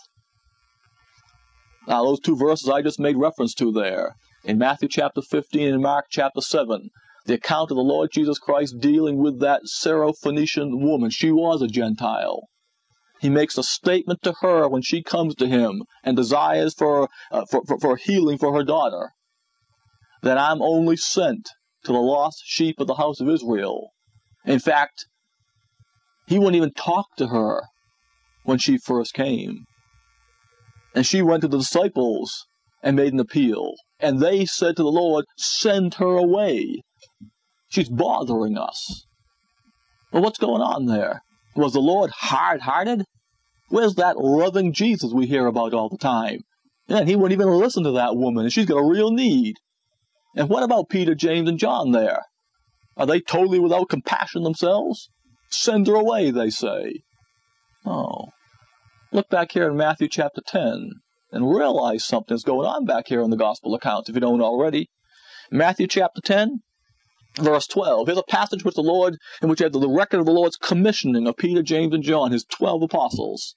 Now, those two verses I just made reference to there, in Matthew chapter 15 and Mark chapter 7, the account of the Lord Jesus Christ dealing with that Syrophoenician woman. She was a Gentile. He makes a statement to her when she comes to Him and desires for healing for her daughter, that I'm only sent to the lost sheep of the house of Israel. In fact, He wouldn't even talk to her when she first came. And she went to the disciples and made an appeal. And they said to the Lord, send her away. She's bothering us. Well, what's going on there? Was the Lord hard-hearted? Where's that loving Jesus we hear about all the time? And He wouldn't even listen to that woman, and she's got a real need. And what about Peter, James, and John there? Are they totally without compassion themselves? Send her away, they say. Oh. Look back here in Matthew chapter 10 and realize something's going on back here in the gospel accounts if you don't already. Matthew chapter 10, verse 12. Here's a passage in which you have the record of the Lord's commissioning of Peter, James, and John, His 12 apostles.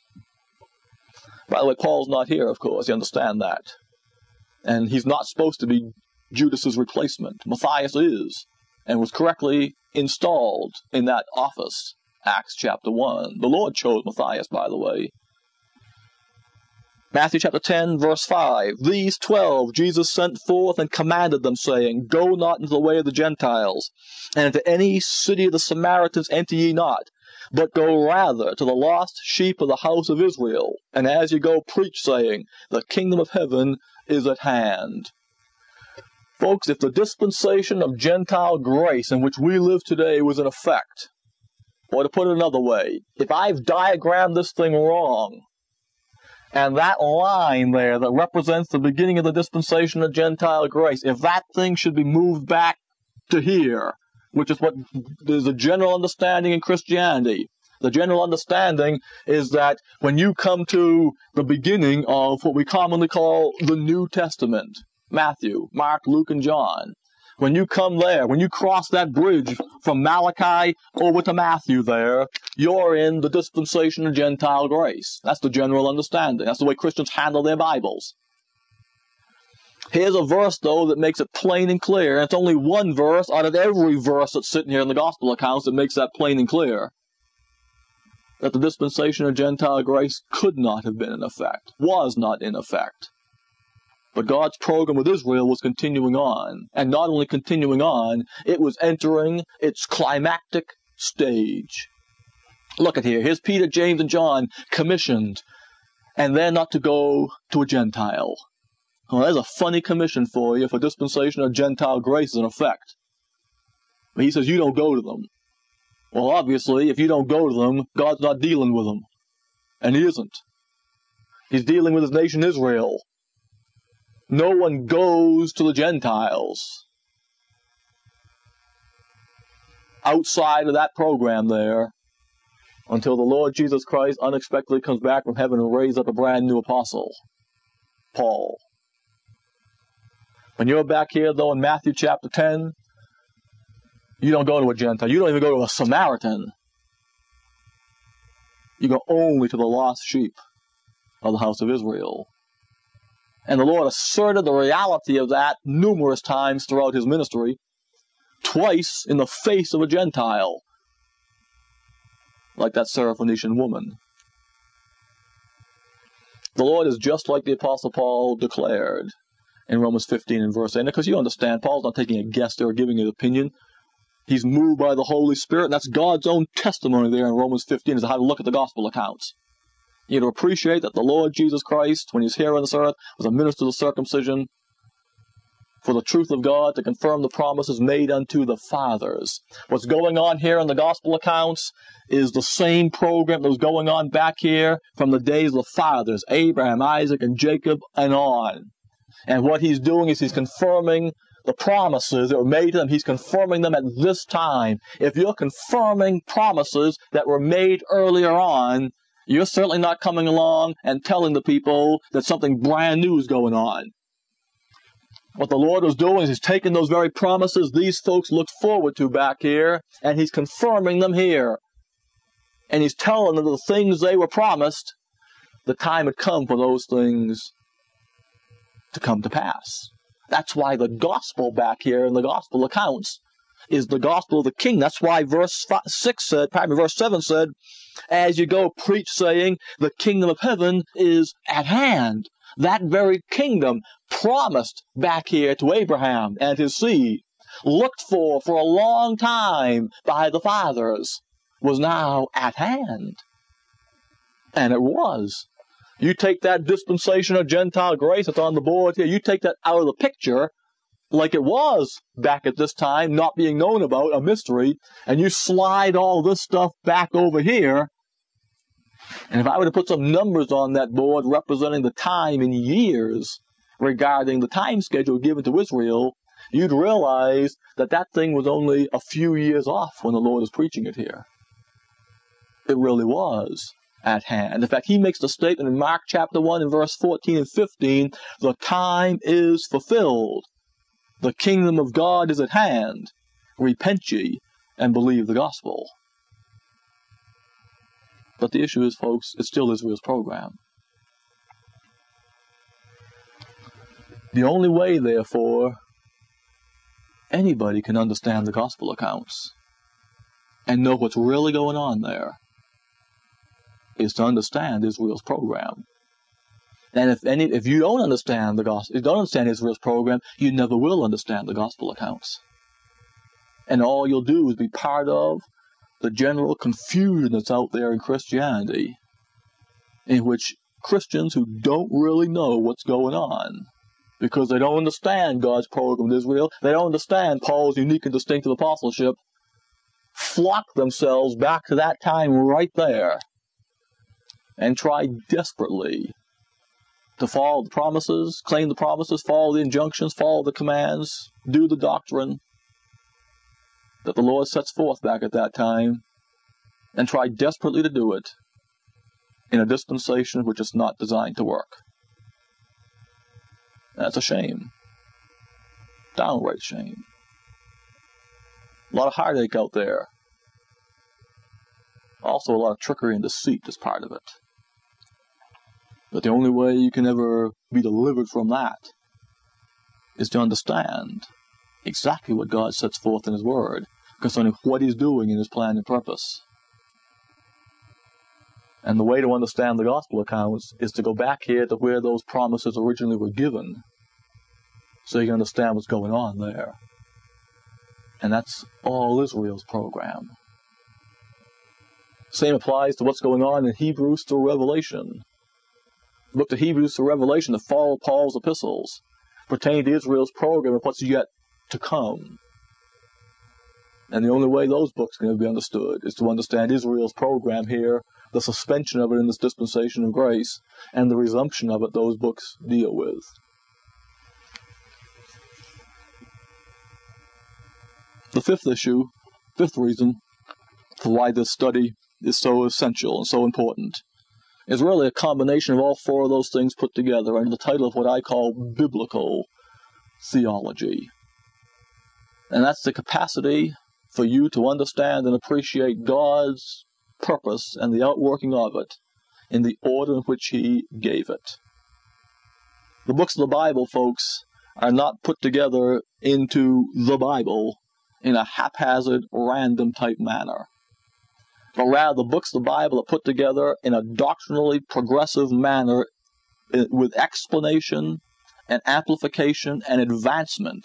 By the way, Paul's not here, of course. You understand that. And he's not supposed to be Judas's replacement. Matthias is, and was correctly installed in that office. Acts chapter 1. The Lord chose Matthias, by the way. Matthew chapter 10, verse 5. These 12 Jesus sent forth and commanded them, saying, Go not into the way of the Gentiles, and into any city of the Samaritans enter ye not, but go rather to the lost sheep of the house of Israel. And as you go, preach, saying, The kingdom of heaven is at hand. Folks, if the dispensation of Gentile grace in which we live today was in effect, or to put it another way, if I've diagrammed this thing wrong, and that line there that represents the beginning of the dispensation of Gentile grace, if that thing should be moved back to here, which is what is a general understanding in Christianity, the general understanding is that when you come to the beginning of what we commonly call the New Testament, Matthew, Mark, Luke, and John, when you come there, when you cross that bridge from Malachi over to Matthew there, you're in the dispensation of Gentile grace. That's the general understanding. That's the way Christians handle their Bibles. Here's a verse, though, that makes it plain and clear. And it's only one verse out of every verse that's sitting here in the gospel accounts that makes that plain and clear. That the dispensation of Gentile grace could not have been in effect, was not in effect. But God's program with Israel was continuing on. And not only continuing on, it was entering its climactic stage. Look at here. Here's Peter, James, and John commissioned and they're not to go to a Gentile. Well, there's a funny commission for you for dispensation of Gentile grace in effect. But he says you don't go to them. Well, obviously, if you don't go to them, God's not dealing with them. And he isn't. He's dealing with his nation Israel. No one goes to the Gentiles. Outside of that program there, until the Lord Jesus Christ unexpectedly comes back from heaven and raises up a brand new apostle, Paul. When you're back here, though, in Matthew chapter 10, you don't go to a Gentile. You don't even go to a Samaritan. You go only to the lost sheep of the house of Israel. And the Lord asserted the reality of that numerous times throughout his ministry, twice in the face of a Gentile, like that Syrophoenician woman. The Lord is just like the Apostle Paul declared in Romans 15 and verse 8. Because you understand, Paul's not taking a guess there or giving his opinion. He's moved by the Holy Spirit, and that's God's own testimony there in Romans 15 as to how to look at the gospel accounts. You have to appreciate that the Lord Jesus Christ, when he was here on this earth, was a minister of circumcision for the truth of God to confirm the promises made unto the fathers. What's going on here in the gospel accounts is the same program that was going on back here from the days of the fathers, Abraham, Isaac, and Jacob, and on. And what he's doing is he's confirming the promises that were made to them. He's confirming them at this time. If you're confirming promises that were made earlier on, you're certainly not coming along and telling the people that something brand new is going on. What the Lord was doing is he's taking those very promises these folks looked forward to back here, and he's confirming them here. And he's telling them the things they were promised, the time had come for those things to come to pass. That's why the gospel back here in the gospel accounts is the gospel of the king. That's why verse 7 said, as you go preach saying, the kingdom of heaven is at hand. That very kingdom promised back here to Abraham and his seed, looked for a long time by the fathers, was now at hand. And it was. You take that dispensation of Gentile grace that's on the board here, you take that out of the picture, like it was back at this time, not being known about, a mystery, and you slide all this stuff back over here. And if I were to put some numbers on that board representing the time in years regarding the time schedule given to Israel, you'd realize that that thing was only a few years off when the Lord is preaching it here. It really was at hand. In fact, he makes the statement in Mark chapter 1 and verse 14 and 15, the time is fulfilled. The kingdom of God is at hand. Repent ye and believe the gospel. But the issue is, folks, it's still Israel's program. The only way, therefore, anybody can understand the gospel accounts and know what's really going on there is to understand Israel's program. And if you don't understand the gospel, if you don't understand Israel's program, you never will understand the gospel accounts. And all you'll do is be part of the general confusion that's out there in Christianity, in which Christians who don't really know what's going on, because they don't understand God's program with Israel, they don't understand Paul's unique and distinctive apostleship, flock themselves back to that time right there and try desperately to follow the promises, claim the promises, follow the injunctions, follow the commands, do the doctrine that the Lord sets forth back at that time, and try desperately to do it in a dispensation which is not designed to work. That's a shame. Downright shame. A lot of heartache out there. Also a lot of trickery and deceit is part of it. But the only way you can ever be delivered from that is to understand exactly what God sets forth in His Word concerning what He's doing in His plan and purpose. And the way to understand the gospel accounts is to go back here to where those promises originally were given, so you can understand what's going on there. And that's all Israel's program. Same applies to what's going on in Hebrews through Revelation. book to Hebrews to Revelation, that follow Paul's epistles, pertaining to Israel's program of what's yet to come. And the only way those books can be understood is to understand Israel's program here, the suspension of it in this dispensation of grace, and the resumption of it those books deal with. The fifth reason for why this study is so essential and so important, is really a combination of all four of those things put together under the title of what I call biblical theology. And that's the capacity for you to understand and appreciate God's purpose and the outworking of it in the order in which He gave it. The books of the Bible, folks, are not put together into the Bible in a haphazard, random type manner, but rather the books of the Bible are put together in a doctrinally progressive manner with explanation and amplification and advancement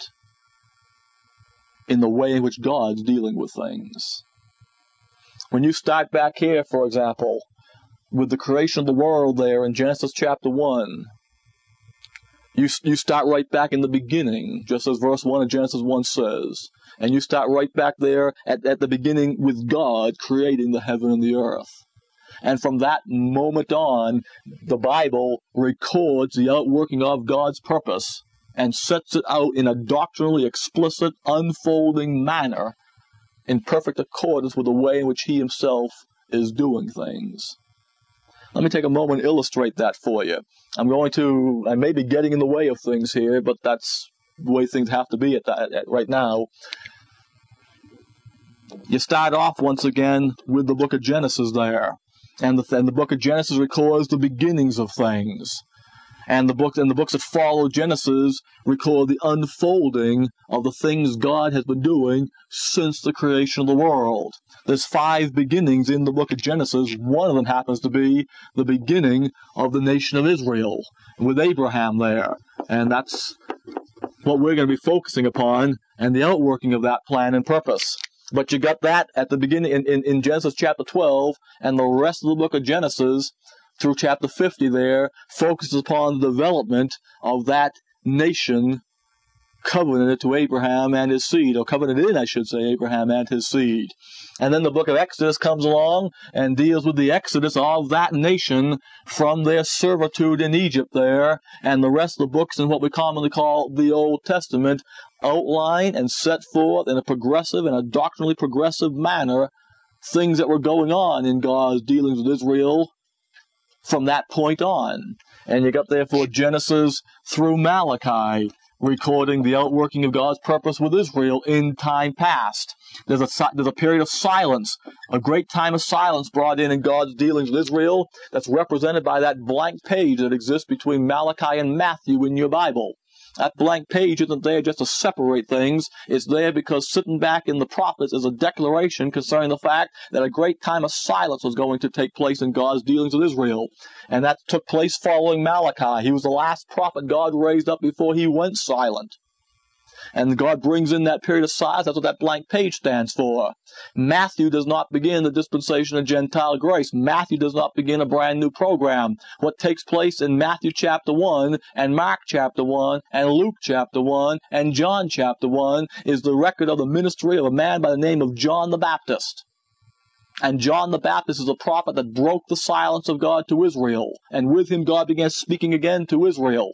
in the way in which God's dealing with things. When you start back here, for example, with the creation of the world there in Genesis chapter 1, you start right back in the beginning, just as verse 1 of Genesis 1 says. And you start right back there at the beginning with God creating the heaven and the earth. And from that moment on, the Bible records the outworking of God's purpose and sets it out in a doctrinally explicit, unfolding manner in perfect accordance with the way in which He Himself is doing things. Let me take a moment and illustrate that for you. I may be getting in the way of things here, but that's the way things have to be right now. You start off once again with the book of Genesis there. And the book of Genesis records the beginnings of things. And the books that follow Genesis record the unfolding of the things God has been doing since the creation of the world. There's 5 beginnings in the book of Genesis. One of them happens to be the beginning of the nation of Israel, with Abraham there. And that's what we're going to be focusing upon, and the outworking of that plan and purpose. But you got that at the beginning in Genesis chapter 12, and the rest of the book of Genesis through chapter 50 there focuses upon the development of that nation covenanted to Abraham and his seed, or covenanted in, I should say, Abraham and his seed. And then the book of Exodus comes along and deals with the exodus of that nation from their servitude in Egypt there, and the rest of the books in what we commonly call the Old Testament outline and set forth in a progressive and a doctrinally progressive manner things that were going on in God's dealings with Israel from that point on. And you got therefore Genesis through Malachi, recording the outworking of God's purpose with Israel in time past. There's a period of silence, a great time of silence brought in God's dealings with Israel that's represented by that blank page that exists between Malachi and Matthew in your Bible. That blank page isn't there just to separate things. It's there because sitting back in the prophets is a declaration concerning the fact that a great time of silence was going to take place in God's dealings with Israel. And that took place following Malachi. He was the last prophet God raised up before he went silent. And God brings in that period of silence. That's what that blank page stands for. Matthew does not begin the dispensation of Gentile grace. Matthew does not begin a brand new program. What takes place in Matthew chapter 1 and Mark chapter 1 and Luke chapter 1 and John chapter 1 is the record of the ministry of a man by the name of John the Baptist. And John the Baptist is a prophet that broke the silence of God to Israel. And with him God began speaking again to Israel.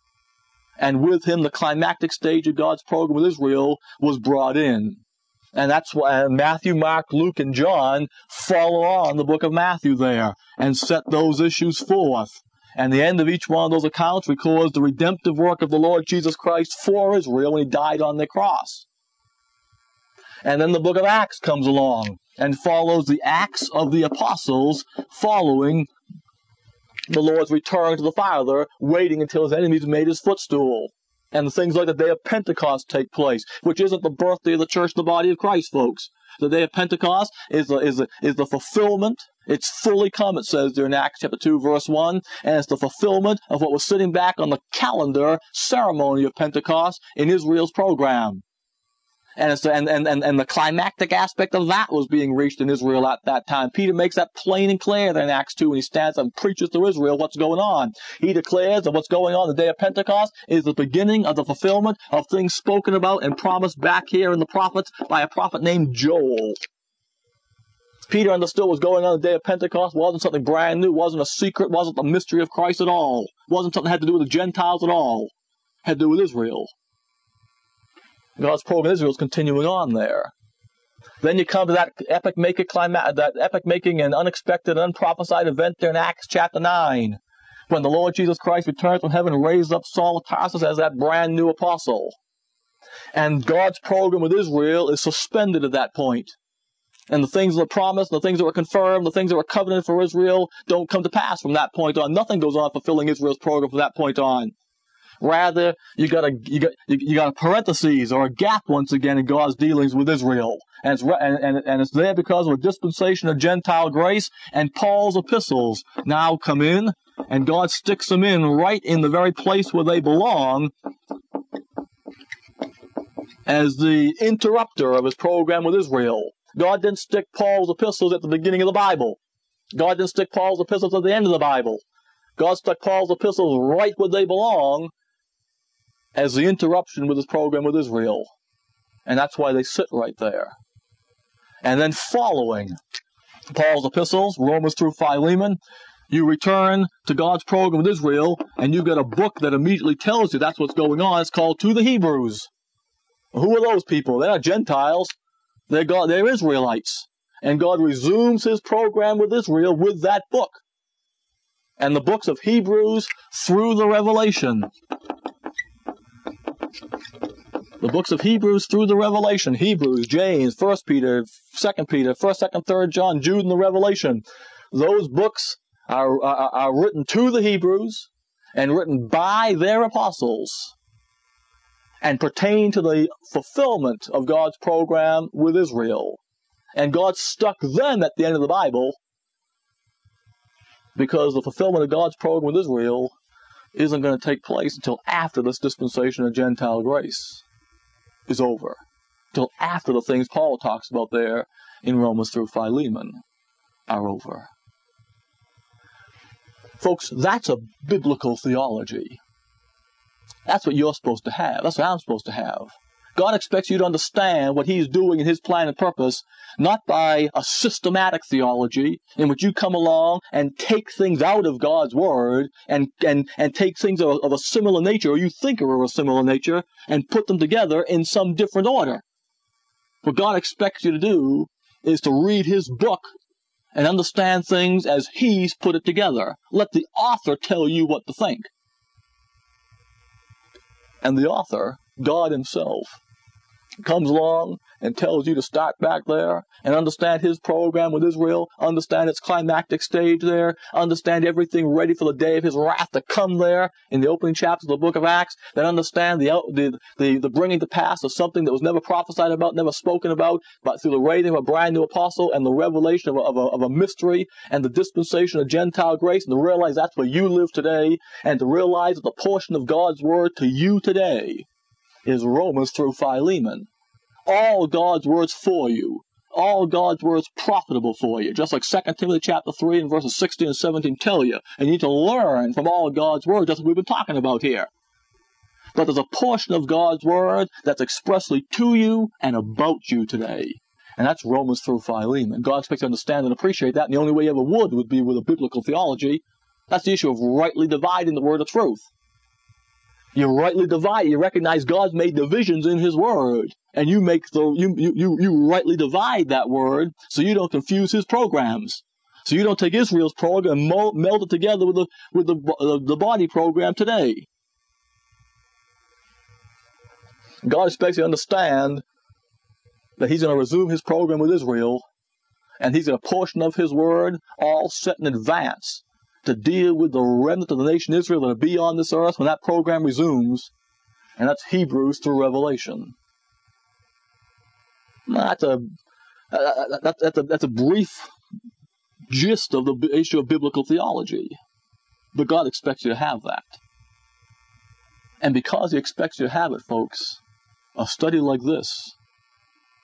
And with him, the climactic stage of God's program with Israel was brought in. And that's why Matthew, Mark, Luke, and John follow on the book of Matthew there and set those issues forth. And the end of each one of those accounts records the redemptive work of the Lord Jesus Christ for Israel when He died on the cross. And then the book of Acts comes along and follows the Acts of the Apostles following the Lord's return to the Father, waiting until His enemies made His footstool. And the things like the day of Pentecost take place, which isn't the birthday of the church, the body of Christ, folks. The day of Pentecost is the fulfillment. It's fully come, it says there in Acts chapter 2, verse 1, and it's the fulfillment of what was sitting back on the calendar ceremony of Pentecost in Israel's program. And the climactic aspect of that was being reached in Israel at that time. Peter makes that plain and clear there in Acts 2 when he stands up and preaches to Israel what's going on. He declares that what's going on the day of Pentecost is the beginning of the fulfillment of things spoken about and promised back here in the prophets by a prophet named Joel. Peter understood what was going on the day of Pentecost. Wasn't something brand new, wasn't a secret, wasn't a mystery of Christ at all. Wasn't something that had to do with the Gentiles at all. It had to do with Israel. God's program in Israel is continuing on there. Then you come to that epic-making and unexpected and unprophesied event there in Acts chapter 9, when the Lord Jesus Christ returned from heaven and raised up Saul of Tarsus as that brand new apostle. And God's program with Israel is suspended at that point. And the things that were promised, the things that were confirmed, the things that were covenanted for Israel don't come to pass from that point on. Nothing goes on fulfilling Israel's program from that point on. Rather, you got a parenthesis or a gap once again in God's dealings with Israel, and it's there because of a dispensation of Gentile grace, and Paul's epistles now come in, and God sticks them in right in the very place where they belong, as the interrupter of his program with Israel. God didn't stick Paul's epistles at the beginning of the Bible. God didn't stick Paul's epistles at the end of the Bible. God stuck Paul's epistles right where they belong as the interruption with his program with Israel. And that's why they sit right there. And then following Paul's epistles, Romans through Philemon, you return to God's program with Israel, and you get a book that immediately tells you that's what's going on. It's called To the Hebrews. Who are those people? They're not Gentiles. They're Israelites. And God resumes his program with Israel with that book. And the books of Hebrews through the Revelation. The books of Hebrews through the Revelation. Hebrews, James, 1 Peter, 2 Peter, 1st, 2nd, 3rd John, Jude, and the Revelation. Those books are written to the Hebrews and written by their apostles, and pertain to the fulfillment of God's program with Israel. And God stuck them at the end of the Bible because the fulfillment of God's program with Israel isn't going to take place until after this dispensation of Gentile grace is over. Until after the things Paul talks about there in Romans through Philemon are over. Folks, that's a biblical theology. That's what you're supposed to have. That's what I'm supposed to have. God expects you to understand what he's doing in his plan and purpose, not by a systematic theology in which you come along and take things out of God's word and take things of a similar nature, or you think are of a similar nature, and put them together in some different order. What God expects you to do is to read his book and understand things as he's put it together. Let the author tell you what to think. And the author, God himself, comes along and tells you to start back there and understand his program with Israel, understand its climactic stage there, understand everything ready for the day of his wrath to come there in the opening chapters of the book of Acts, then understand the bringing to pass of something that was never prophesied about, never spoken about, but through the raising of a brand new apostle and the revelation of a mystery and the dispensation of Gentile grace, and to realize that's where you live today, and to realize that the portion of God's word to you today is Romans through Philemon. All God's words for you. All God's words profitable for you. Just like 2 Timothy chapter 3 and verses 16 and 17 tell you. And you need to learn from all God's words. That's what we've been talking about here. But there's a portion of God's word that's expressly to you and about you today. And that's Romans through Philemon. God expects you to understand and appreciate that. And the only way you ever would be with a biblical theology. That's the issue of rightly dividing the word of truth. You rightly divide. You recognize God's made divisions in his word. And you rightly divide that word so you don't confuse his programs. So you don't take Israel's program and meld it together with the body program today. God expects you to understand that he's going to resume his program with Israel, and he's going to portion of his word all set in advance to deal with the remnant of the nation Israel that will be on this earth when that program resumes, and that's Hebrews through Revelation. That's a brief gist of the issue of biblical theology, but God expects you to have that. And because he expects you to have it, folks, a study like this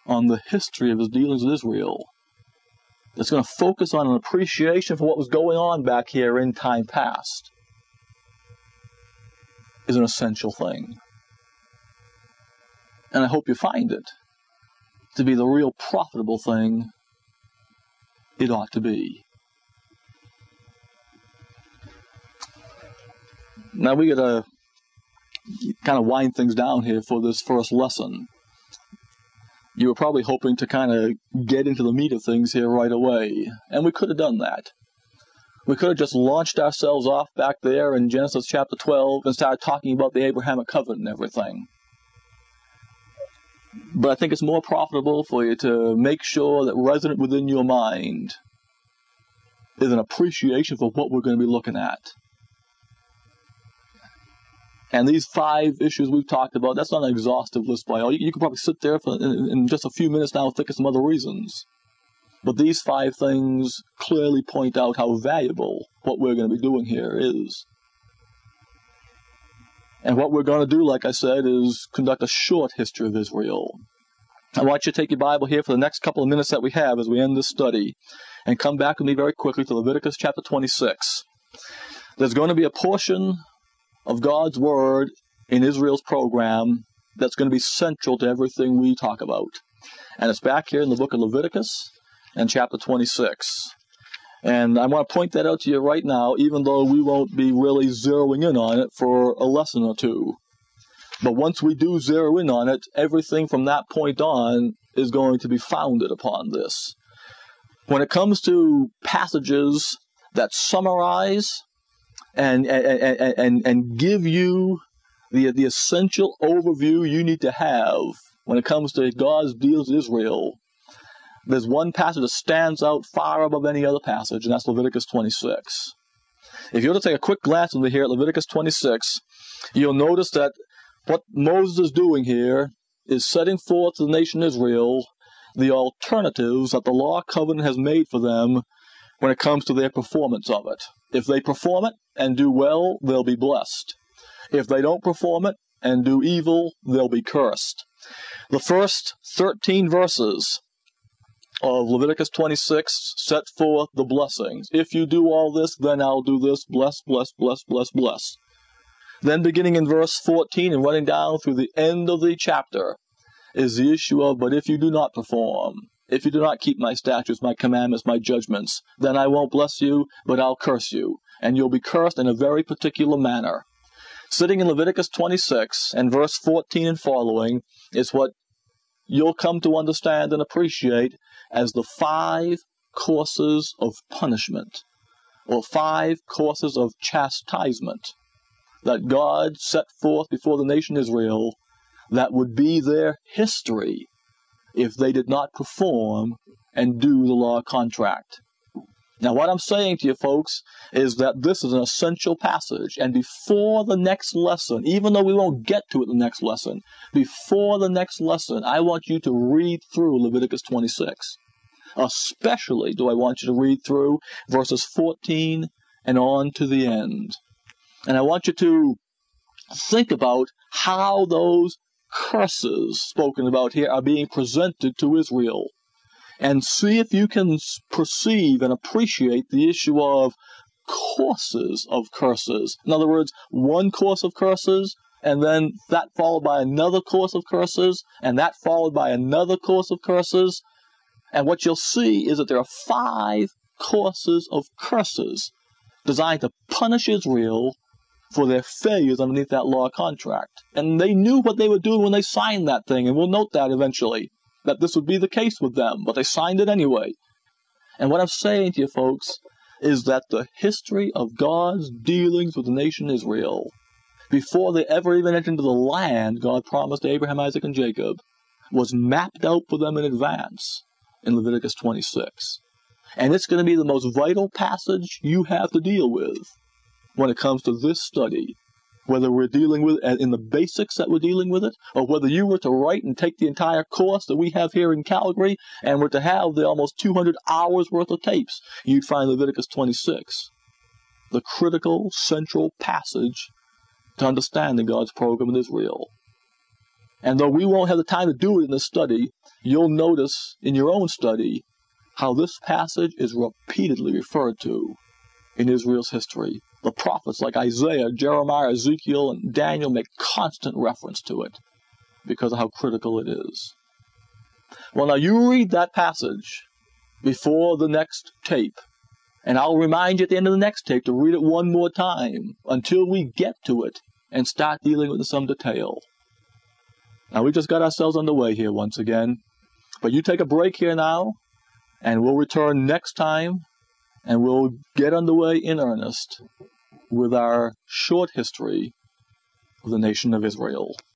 on the history of his dealings with Israel, that's going to focus on an appreciation for what was going on back here in time past, is an essential thing. And I hope you find it to be the real profitable thing it ought to be. Now we got to kind of wind things down here for this first lesson. You were probably hoping to kind of get into the meat of things here right away, and we could have done that. We could have just launched ourselves off back there in Genesis chapter 12 and started talking about the Abrahamic covenant and everything. But I think it's more profitable for you to make sure that resident within your mind is an appreciation for what we're going to be looking at. And these 5 issues we've talked about, that's not an exhaustive list by all. You can probably sit there in just a few minutes now and think of some other reasons. But these 5 things clearly point out how valuable what we're going to be doing here is. And what we're going to do, like I said, is conduct a short history of Israel. I want you to take your Bible here for the next couple of minutes that we have as we end this study, and come back with me very quickly to Leviticus chapter 26. There's going to be a portion of God's Word in Israel's program that's going to be central to everything we talk about. And it's back here in the book of Leviticus and chapter 26. And I want to point that out to you right now, even though we won't be really zeroing in on it for a lesson or two. But once we do zero in on it, everything from that point on is going to be founded upon this. When it comes to passages that summarize and give you the essential overview you need to have when it comes to God's deals with Israel, there's one passage that stands out far above any other passage, and that's Leviticus 26. If you were to take a quick glance over here at Leviticus 26, you'll notice that what Moses is doing here is setting forth to the nation Israel the alternatives that the law covenant has made for them when it comes to their performance of it. If they perform it and do well, they'll be blessed. If they don't perform it and do evil, they'll be cursed. The first 13 verses of Leviticus 26 set forth the blessings. If you do all this, then I'll do this. Bless, bless, bless, bless, bless. Then beginning in verse 14 and running down through the end of the chapter is the issue of, but if you do not perform, if you do not keep my statutes, my commandments, my judgments, then I won't bless you, but I'll curse you. And you'll be cursed in a very particular manner. Sitting in Leviticus 26 and verse 14 and following is what you'll come to understand and appreciate as the 5 courses of punishment, or 5 courses of chastisement that God set forth before the nation Israel that would be their history if they did not perform and do the law contract. Now, what I'm saying to you folks is that this is an essential passage, and before the next lesson, even though we won't get to it in the next lesson, before the next lesson, I want you to read through Leviticus 26. Especially do I want you to read through verses 14 and on to the end. And I want you to think about how those curses spoken about here are being presented to Israel. And see if you can perceive and appreciate the issue of courses of curses. In other words, one course of curses, and then that followed by another course of curses, and that followed by another course of curses. And what you'll see is that there are 5 courses of curses designed to punish Israel for their failures underneath that law contract. And they knew what they were doing when they signed that thing, and we'll note that eventually, that this would be the case with them, but they signed it anyway. And what I'm saying to you folks is that the history of God's dealings with the nation Israel, before they ever even entered into the land God promised to Abraham, Isaac, and Jacob, was mapped out for them in advance in Leviticus 26. And it's going to be the most vital passage you have to deal with when it comes to this study, whether we're dealing with it in the basics that we're dealing with it, or whether you were to write and take the entire course that we have here in Calgary and were to have the almost 200 hours worth of tapes, you'd find Leviticus 26 the critical central passage to understanding God's program in Israel. And though we won't have the time to do it in this study, you'll notice in your own study how this passage is repeatedly referred to in Israel's history. The prophets like Isaiah, Jeremiah, Ezekiel, and Daniel make constant reference to it because of how critical it is. Well, now you read that passage before the next tape, and I'll remind you at the end of the next tape to read it one more time until we get to it and start dealing with it in some detail. Now, we just got ourselves underway here once again, but you take a break here now, and we'll return next time, and we'll get underway in earnest with our short history of the nation of Israel.